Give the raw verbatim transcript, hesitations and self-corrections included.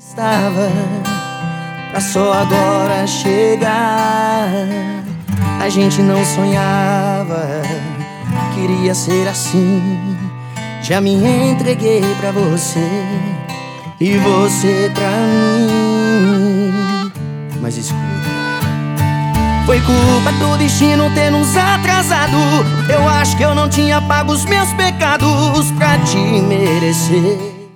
Estava pra só agora chegar. A gente não sonhava, queria ser assim. Já me entreguei pra você e você pra mim. Mas escuta, foi culpa do destino ter nos atrasado. Eu acho que eu não tinha pago os meus pecados pra te merecer.